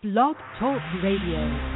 Blog Talk Radio.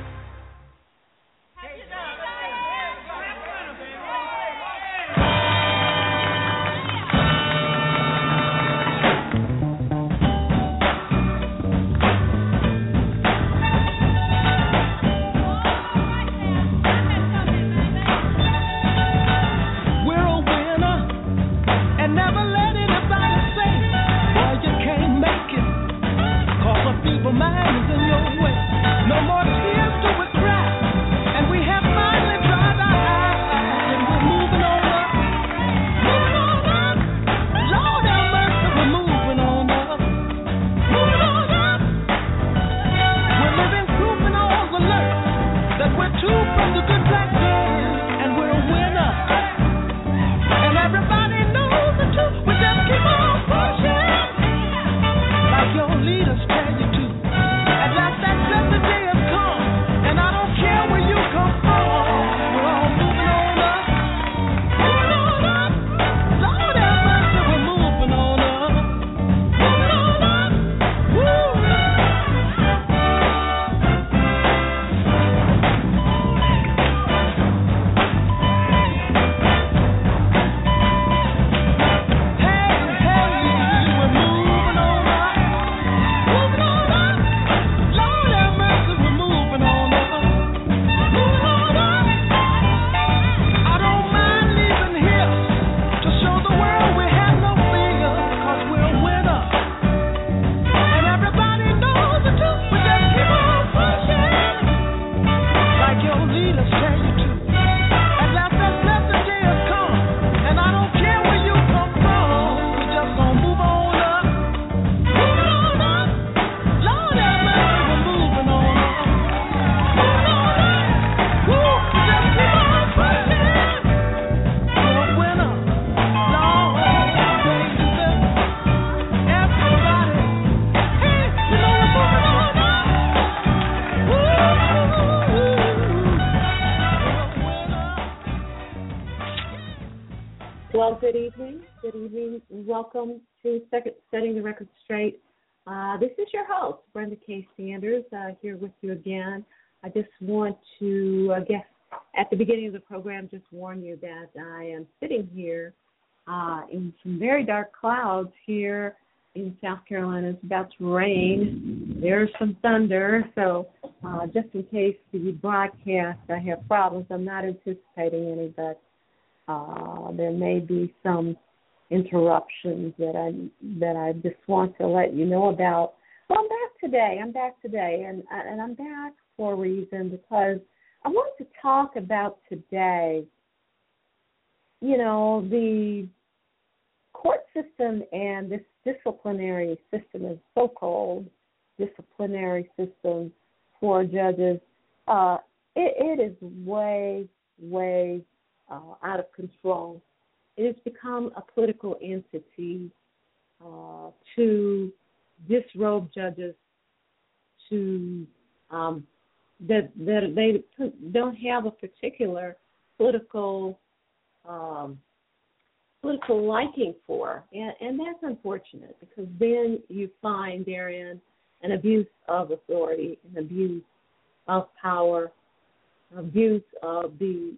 Well, good evening. Good evening. Welcome to Setting the Record Straight. This is your host, Brenda K. Sanders, here with you again. I just want to, at the beginning of the program, just warn you that I am sitting here in some very dark clouds here in South Carolina. It's about to rain. There's some thunder, so just in case the broadcast I have problems, I'm not anticipating any, but there may be some interruptions that I just want to let you know about. Well, I'm back today, and I'm back for a reason, because I want to talk about today, the court system and this disciplinary system, is so-called disciplinary system for judges. It is way out of control. It has become a political entity to disrobe judges, to that they don't have a particular political liking for, and that's unfortunate, because then you find therein an abuse of authority, an abuse of power, abuse of the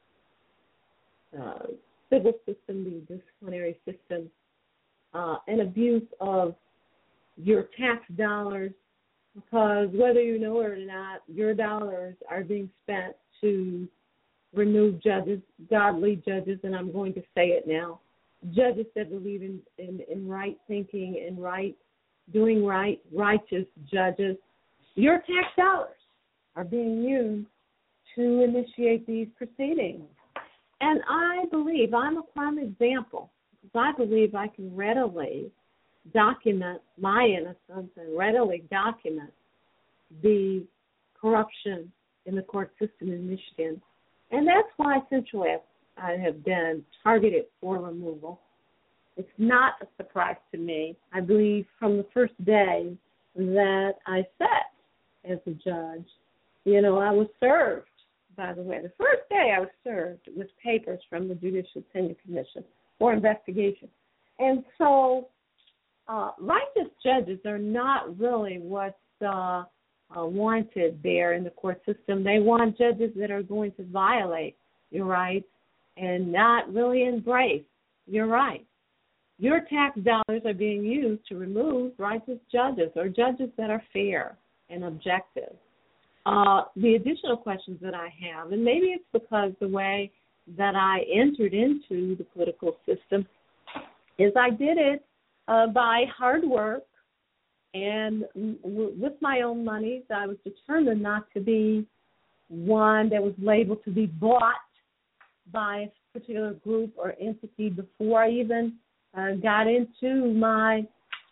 civil system, the disciplinary system, an abuse of your tax dollars, because whether you know it or not, your dollars are being spent to remove judges, godly judges, and I'm going to say it now, judges that believe in right thinking and righteous judges. Your tax dollars are being used to initiate these proceedings. And I believe I'm a prime example, because I believe I can readily document my innocence and readily document the corruption in the court system in Michigan. And that's why essentially I have been targeted for removal. It's not a surprise to me. I believe from the first day that I sat as a judge, I was served. By the way, the first day I was served with papers from the Judicial Tenure Commission for investigation. And so righteous judges are not really what's wanted there in the court system. They want judges that are going to violate your rights and not really embrace your rights. Your tax dollars are being used to remove righteous judges or judges that are fair and objective. The additional questions that I have, and maybe it's because the way that I entered into the political system is I did it by hard work and with my own money. I was determined not to be one that was labeled to be bought by a particular group or entity before I even got into my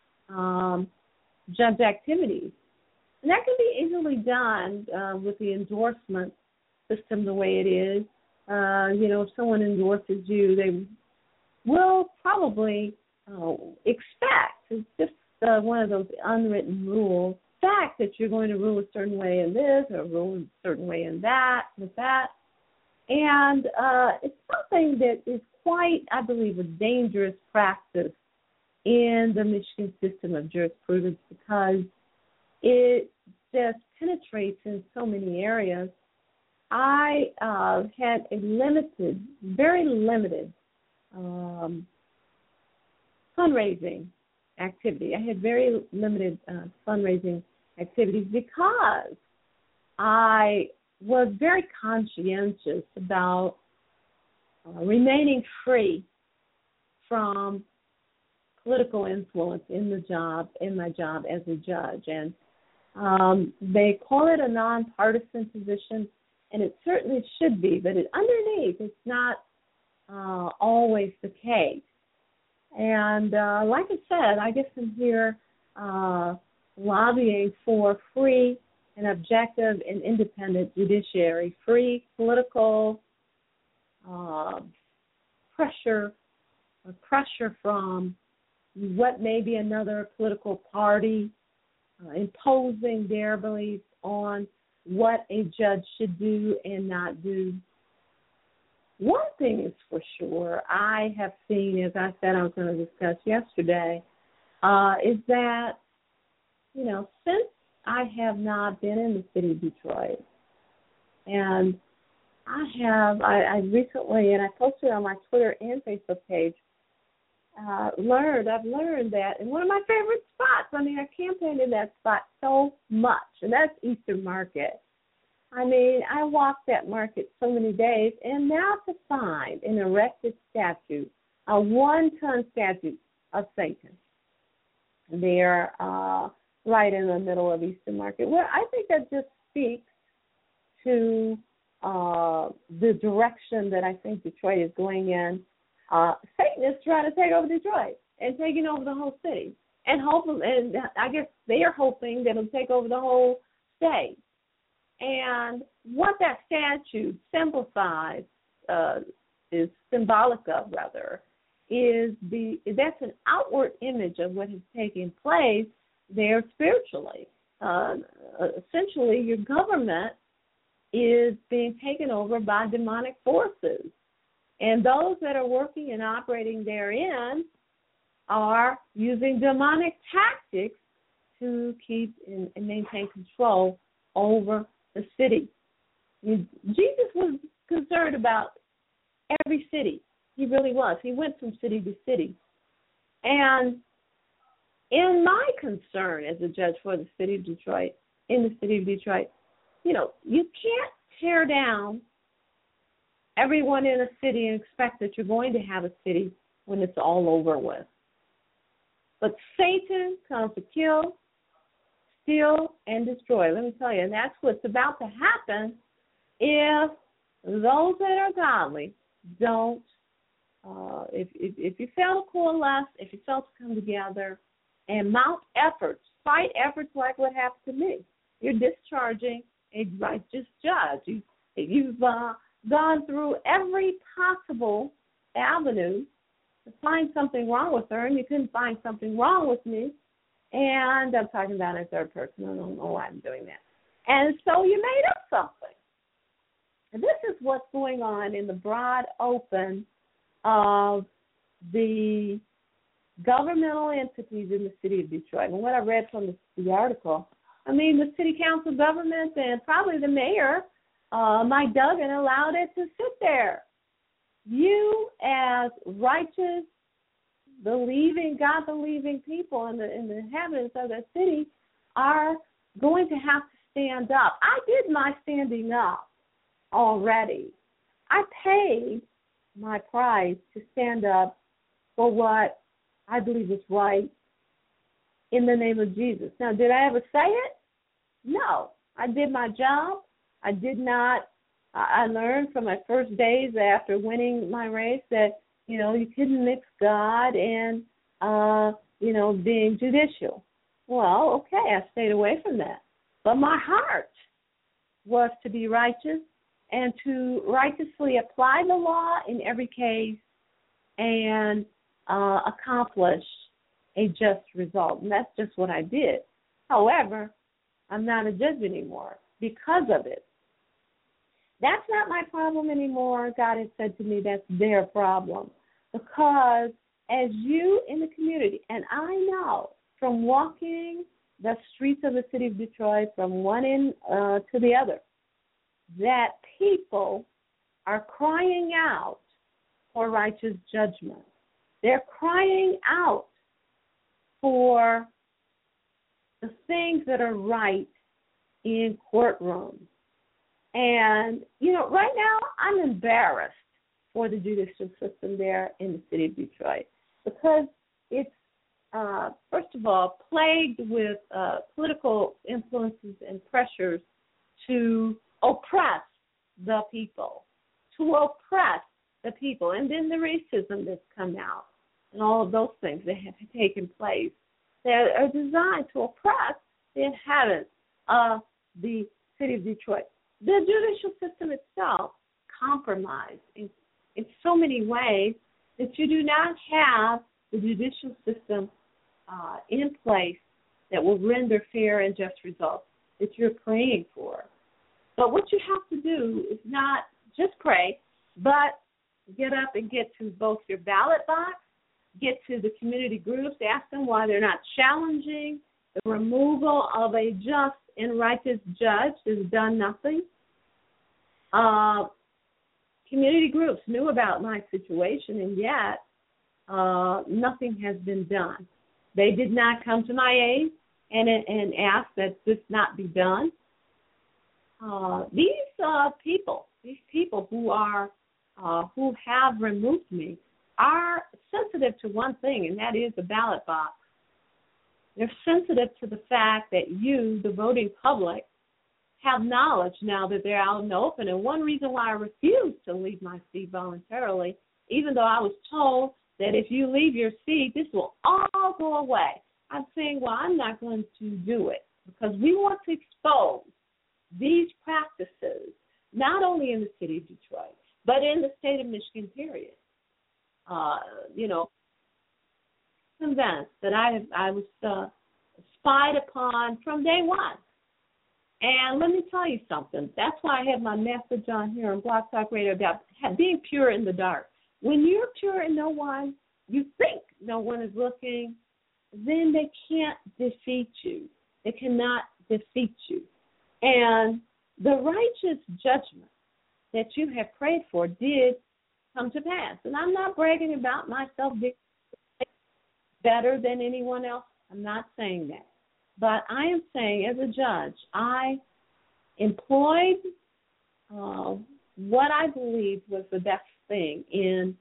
judge activities. And that can be easily done with the endorsement system the way it is. If someone endorses you, they will probably expect, it's just one of those unwritten rules, fact that you're going to rule a certain way in this or rule a certain way in that, with that. And it's something that is quite, I believe, a dangerous practice in the Michigan system of jurisprudence because it just penetrates in so many areas. I had a very limited fundraising activity. I had very limited fundraising activities because I was very conscientious about remaining free from political influence in my job as a judge. And they call it a nonpartisan position, and it certainly should be, but underneath it's not always the case. And like I said, I guess I'm here lobbying for free and objective and independent judiciary, free political pressure from what may be another political party imposing their beliefs on what a judge should do and not do. One thing is for sure I have seen, as I said I was going to discuss yesterday, is that, since I have not been in the city of Detroit, and I recently, and I posted on my Twitter and Facebook page, I've learned that in one of my favorite spots, I campaigned in that spot so much, and that's Eastern Market. I walked that market so many days, and now to find an erected statue, a 1-ton statue of Satan there right in the middle of Eastern Market, well, I think that just speaks to the direction that I think Detroit is going in. Satan is trying to take over Detroit and taking over the whole city. And I guess they are hoping that it'll take over the whole state. And what that statue symbolic of, is that's an outward image of what has taken place there spiritually. Essentially, your government is being taken over by demonic forces. And those that are working and operating therein are using demonic tactics to keep and maintain control over the city. Jesus was concerned about every city. He really was. He went from city to city. And in my concern as a judge for the city of Detroit, you can't tear down everyone in a city and expect that you're going to have a city when it's all over with. But Satan comes to kill, steal, and destroy. Let me tell you, and that's what's about to happen if those that are godly don't, if you fail to coalesce, if you fail to come together and mount efforts, fight efforts like what happened to me. You're discharging a righteous judge. You've gone through every possible avenue to find something wrong with her, and you couldn't find something wrong with me. And I'm talking about in third person. I don't know why I'm doing that. And so you made up something. And this is what's going on in the broad open of the governmental entities in the city of Detroit. And what I read from the article, I mean, the city council government and probably the mayor, Mike Duggan, allowed it to sit there. You, as righteous, believing, God-believing people in the inhabitants of the city, are going to have to stand up. I did my standing up already. I paid my price to stand up for what I believe is right in the name of Jesus. Now, did I ever say it? No. I did my job. I did not. I learned from my first days after winning my race that, you couldn't mix God and, being judicial. Well, okay, I stayed away from that. But my heart was to be righteous and to righteously apply the law in every case and accomplish a just result. And that's just what I did. However, I'm not a judge anymore because of it. That's not my problem anymore. God has said to me that's their problem. Because as you in the community, and I know from walking the streets of the city of Detroit from one end to the other, that people are crying out for righteous judgment. They're crying out for the things that are right in courtrooms. And, right now I'm embarrassed for the judicial system there in the city of Detroit because it's, first of all, plagued with political influences and pressures to oppress the people, and then the racism that's come out and all of those things that have taken place that are designed to oppress the inhabitants of the city of Detroit. The judicial system itself compromised in so many ways that you do not have the judicial system in place that will render fair and just results that you're praying for. But what you have to do is not just pray, but get up and get to both your ballot box, get to the community groups, ask them why they're not challenging the removal of a just and righteous judge who's done nothing. Community groups knew about my situation, and yet nothing has been done. They did not come to my aid and ask that this not be done. These people who have removed me are sensitive to one thing, and that is the ballot box. They're sensitive to the fact that you, the voting public, have knowledge now that they're out in the open. And one reason why I refused to leave my seat voluntarily, even though I was told that if you leave your seat, this will all go away. I'm saying, well, I'm not going to do it because we want to expose these practices, not only in the city of Detroit, but in the state of Michigan, period. Convinced that I was spied upon from day one. And let me tell you something. That's why I have my message on here on Blog Talk Radio about being pure in the dark. When you're pure and you think no one is looking, then they can't defeat you. They cannot defeat you. And the righteous judgment that you have prayed for did come to pass. And I'm not bragging about myself being better than anyone else. I'm not saying that. But I am saying, as a judge, I employed what I believed was the best thing in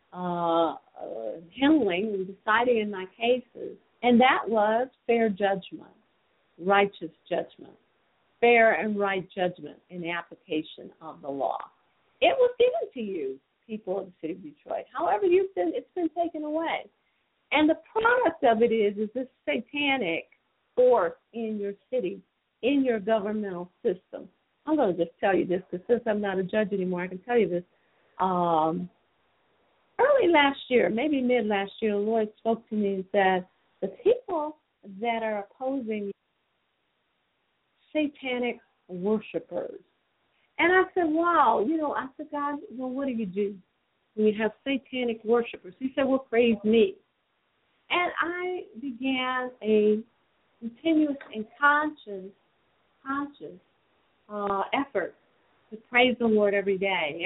handling and deciding in my cases, and that was fair judgment, righteous judgment, fair and right judgment in application of the law. It was given to you, people of the city of Detroit. However, it's been taken away. And the product of it is this satanic force in your city, in your governmental system. I'm going to just tell you this because since I'm not a judge anymore, I can tell you this. Early last year, maybe mid last year, the Lord spoke to me and said, the people that are opposing satanic worshipers. And I said, wow, I said, God, well, what do you do when you have satanic worshipers? He said, well, praise me. And I began a continuous and conscious effort to praise the Lord every day,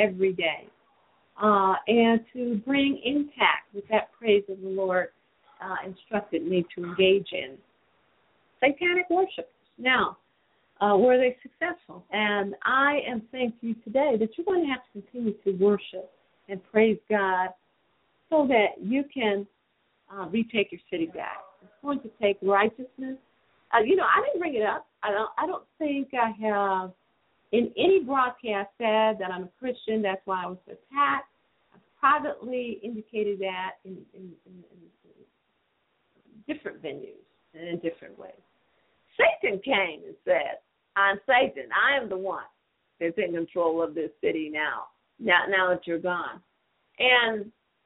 and to bring impact with that praise of the Lord instructed me to engage in satanic worship. Now, were they successful? And I am saying to you today that you're going to have to continue to worship and praise God so that you can retake your city back. It's going to take righteousness. I didn't bring it up. I don't think I have in any broadcast said that I'm a Christian. That's why I was attacked. I privately indicated that in different venues and in different ways. Satan came and said, I'm Satan. I am the one that's in control of this city now that you're gone. And,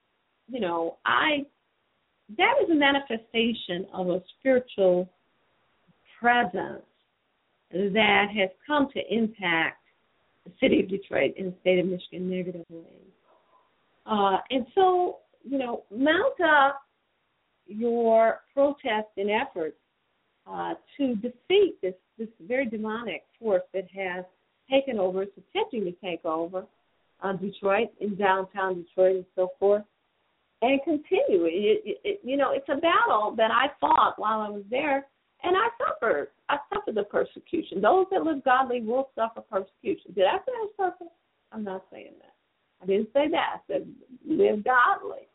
that is a manifestation of a spiritual presence that has come to impact the city of Detroit and the state of Michigan negatively. And so, mount up your protest and efforts to defeat this very demonic force that has taken over, it's attempting to take over Detroit, in downtown Detroit and so forth, and continue. It's a battle that I fought while I was there, and I suffered. I suffered the persecution. Those that live godly will suffer persecution. Did I say I was perfect? I'm not saying that. I didn't say that. I said live godly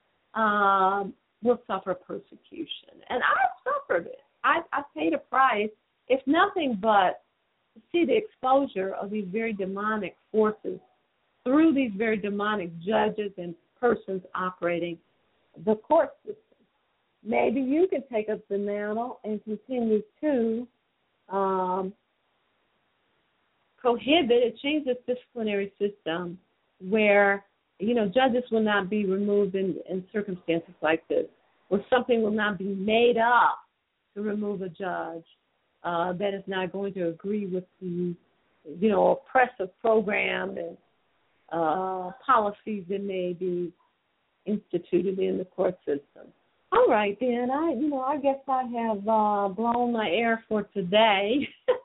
will suffer persecution. And I've suffered it. I paid a price, if nothing but to see the exposure of these very demonic forces through these very demonic judges and persons operating the court system. Maybe you can take up the mantle and continue to prohibit and change this disciplinary system where, judges will not be removed in circumstances like this, where something will not be made up to remove a judge that is not going to agree with the, oppressive program and policies that may be instituted in the court system. All right, then. I guess I have blown my air for today.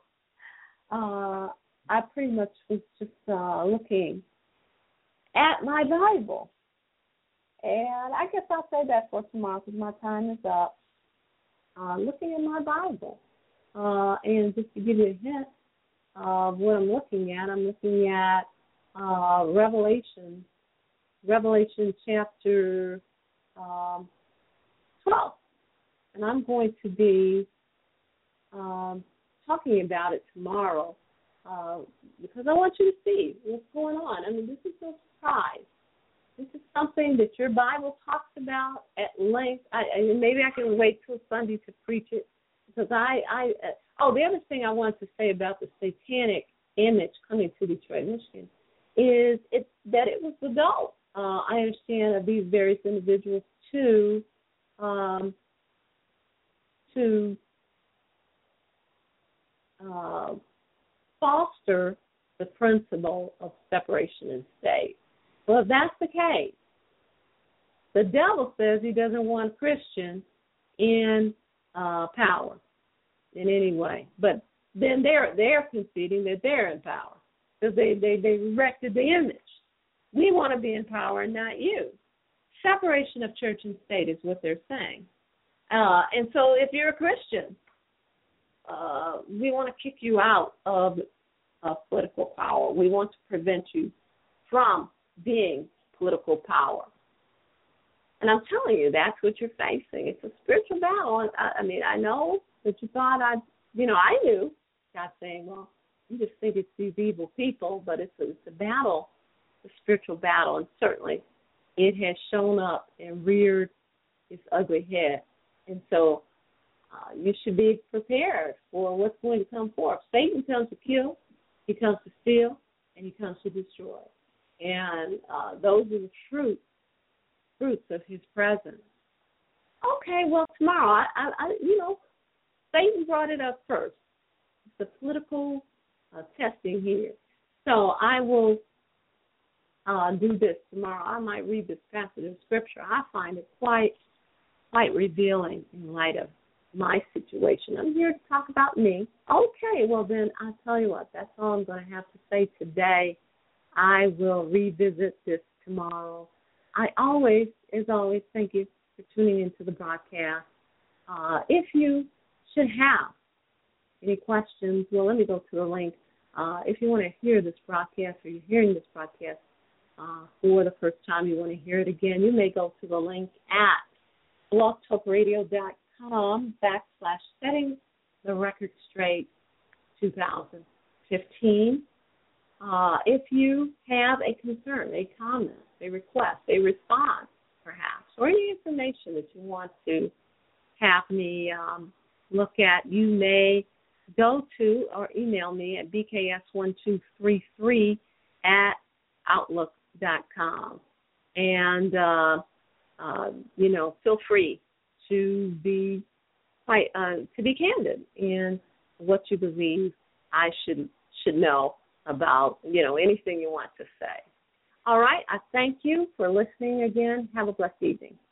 I pretty much was just looking at my Bible. And I guess I'll say that for tomorrow because my time is up. Looking at my Bible. And just to give you a hint of what I'm looking at Revelation chapter 12. And I'm going to be talking about it tomorrow because I want you to see what's going on. I mean, this is no surprise. This is something that your Bible talks about at length. Maybe I can wait till Sunday to preach it because the other thing I wanted to say about the satanic image coming to Detroit, Michigan, is that it was the goal. I understand of these various individuals to foster the principle of separation in state. Well, if that's the case, the devil says he doesn't want Christians in power in any way. But then they're conceding that they're in power because they erected the image. We want to be in power and not you. Separation of church and state is what they're saying. And so if you're a Christian, we want to kick you out of political power. We want to prevent you from being political power. And I'm telling you, that's what you're facing. It's a spiritual battle. And I know that you thought I knew. God saying, well, you just think it's these evil people, but it's a battle, a spiritual battle. And certainly it has shown up and reared its ugly head. And so you should be prepared for what's going to come forth. Satan comes to kill, he comes to steal, and he comes to destroy. And those are the fruits of his presence. Okay, well, tomorrow, Satan brought it up first. It's the political testing here. So I will do this tomorrow. I might read this passage of Scripture. I find it quite quite revealing in light of my situation. I'm here to talk about me. Okay, well then I'll tell you what, that's all I'm going to have to say today. I will revisit this tomorrow. I always, as always, thank you for tuning into the broadcast. If you should have any questions, well, let me go to the link. If you want to hear this broadcast or you're hearing this broadcast for the first time, you want to hear it again, you may go to the link at blogtalkradio.com/setting the record straight 2015. If you have a concern, a comment, a request, a response, perhaps, or any information that you want to have me look at, you may go to or email me at bks1233@outlook.com. And, feel free to be candid in what you believe I should know about, anything you want to say. All right, I thank you for listening again. Have a blessed evening.